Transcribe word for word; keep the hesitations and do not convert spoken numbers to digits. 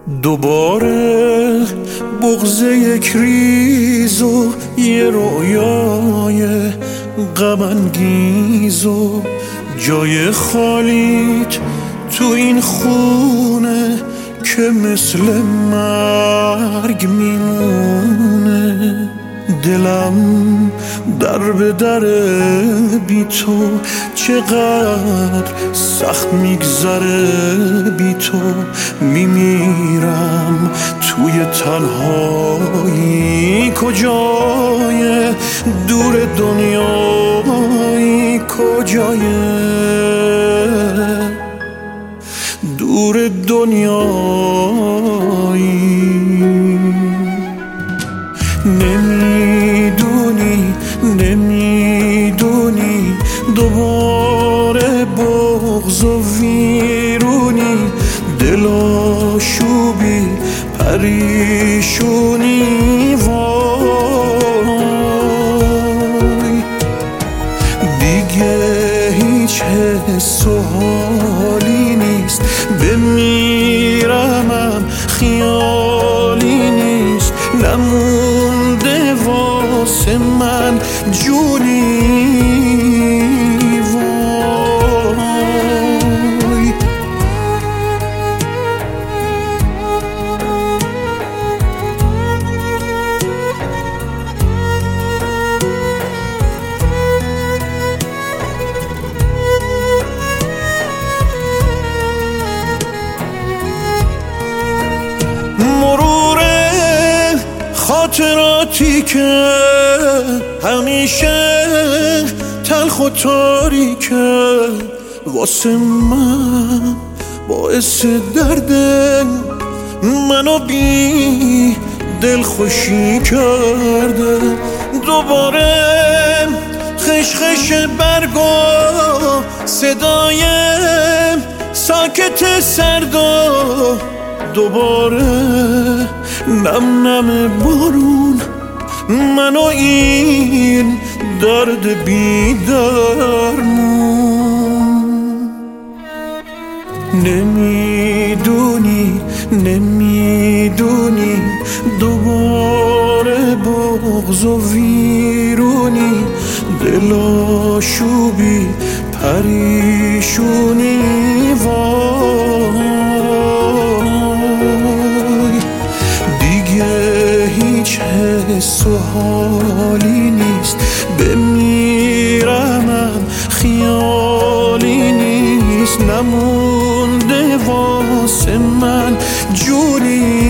دوباره بغض یک ریز و یه رویای غم انگیز و جای خالیت تو این خونه که مثل مرگ میمونه. دلم در به در بی تو چقدر سخت میگذره، بی تو میمیرم توی تنهایی. کجای دور دنیایی، کجای دور دنیایی. نمیدونی نمیدونی دوباره بغض و ویرونی، دلاشوبی پریشونی. وای دیگه هیچ حس و حالی نیست، بمیرمم خیالی نیست، نمونده واسه من جونی. وای خاطراتی که همیشه تلخ و تاریکه، واسه من باعث درده، منو بی دل خوشی کرده. دوباره خشخش برگا صدای ساکت سردا، دوباره نم نم بارون منو این درد بی درمون. نمیدونی نمیدونی دوباره بغض و ویرونی، دلاشوبی پریشونی. وای دیگه هیچ حس و حالی نیست، بمیرمم خیالی نیست، نمونده واسه من جونی.